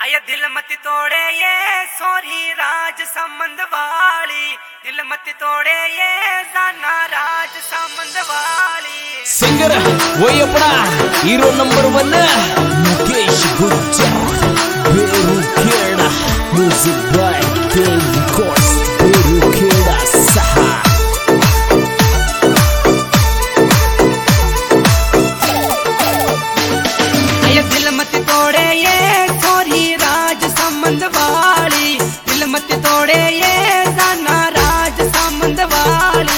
आया दिल मत तोड़े ये सोरी राज संबंध वाली, दिल मत तोड़े ये जाना राज संबंध वाली। सिंगर वही अपना hero number 1 Mukesh Gujjar, Berukheda music by Dev records, Berukheda सहा। आया दिल मत तोड़े ये सोरी राज संबंध वाली, दिल मत तोड़े ये जाना राज संबंध वाली।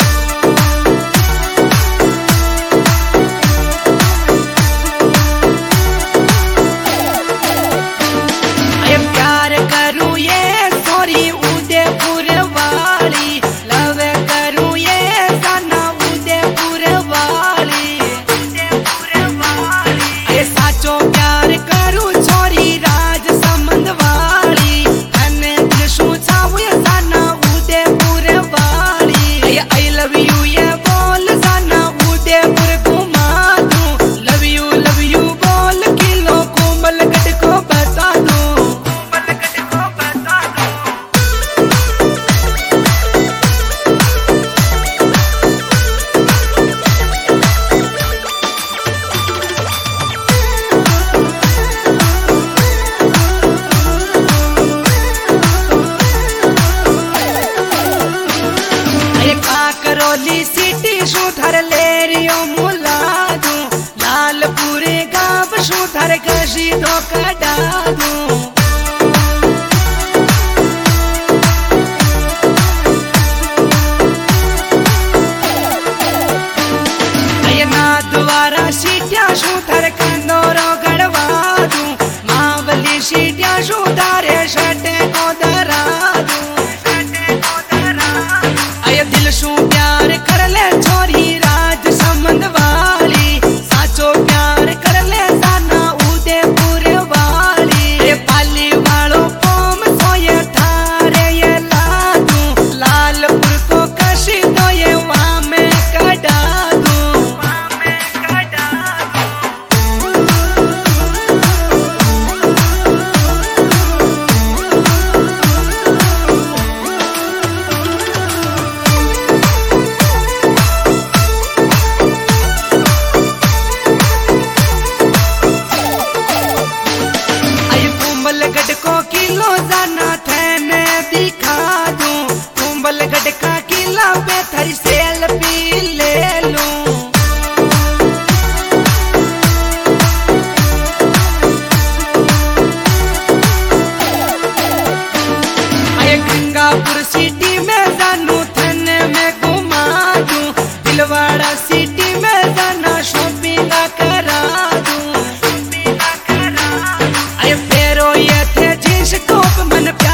करौली सिटी शूधर ले रियो मुला दू, लालपुरे गाँव शूधर गशी दो कड़ा दू। ना द्वारा सीटिया शूधर कंदोरो गड़वा दू, मावली सीटिया शूधरे शटे को दरा दू। दिल शू प्यार कर ले छोरी राज संबंध वाली, साचो प्यार कर ले जाना उदयपुर वाली। रे पाली वालो पोम सोये थारे ये लादू, लालपुर को कशी दो ये वहाँ में कड़ा दू। कुंभलगढ़ को किलो जाना थे मैं दिखा दूं, कुंभलगढ़ का किला पे थरी सेल्फी ले लूं। आए गंगापुर सिटी में जानू थाने में घुमा दूं, दिलवाड़ा सिटी में जाना शॉपिंग करा दूं। ये थे जिस टॉप मन पे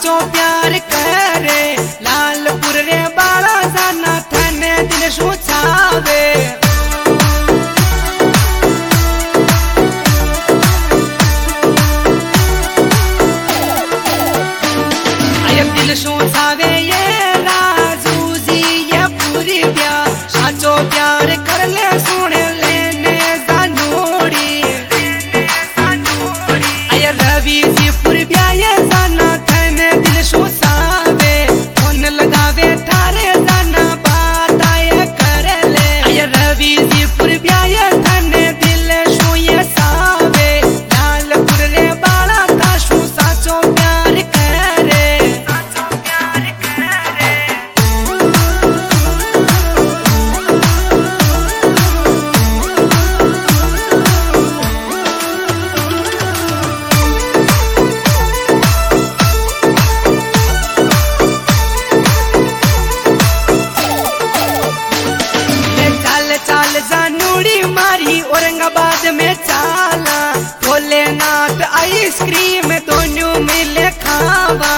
साचो प्यार करे लालपुर रे बाला जाना थने दिल शू छावे दिल शू छावे ये राजू जी ये पूरी प्यार साचो प्यार कर ले सुन लेने जानोड़ी आय रवि जी पूरी प्यार ये जाना थने दिल शू छावे फोन लगावे थारे जाना बात आय कर ले आय रवि जी पूरी प्यार ये थने दिल शू ये छावे लालपुर रे बाला का शू साचो प्यार करे चाल जानूड़ी मारी औरंगाबाद में चाला भोलेनाथ आइसक्रीम दोनों मिले खावा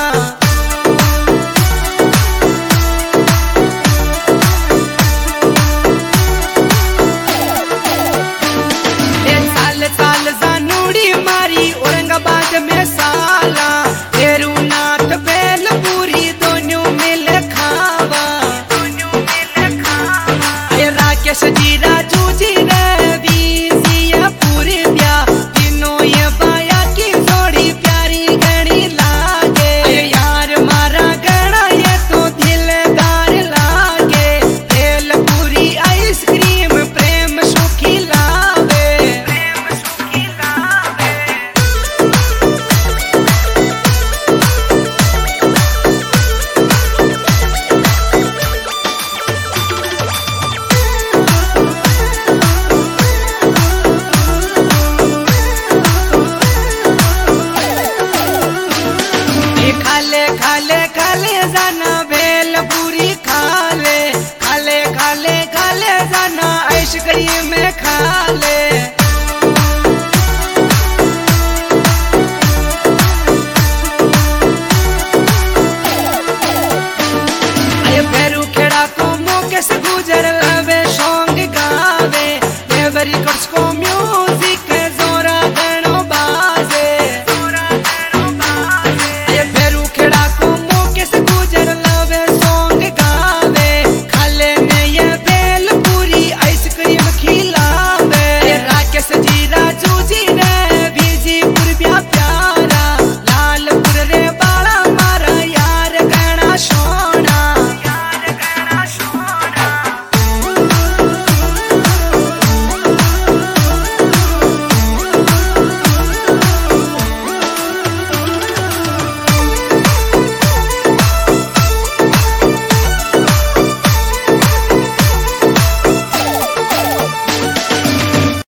चाल जानूड़ी मारी औरंगाबाद में साला भेरूनाथ बेलपुरी दोनों मिले खावा राकेश जी राजू जी रवि जी ये पूरी प्यार तीनों ये बाया की जोड़ी प्यारी गणी लागे यार मारा गणा ये तो दिलदार लागे बेलपुरी आइसक्रीम प्रेम सुखी लावे खाले जाना बेलपुरी खाले जाना आइसक्रीम में खाले आये फेरू खेड़ा को मौके से गुजर लवे सॉन्ग गावे रिकॉर्ड्स को म्यूजिक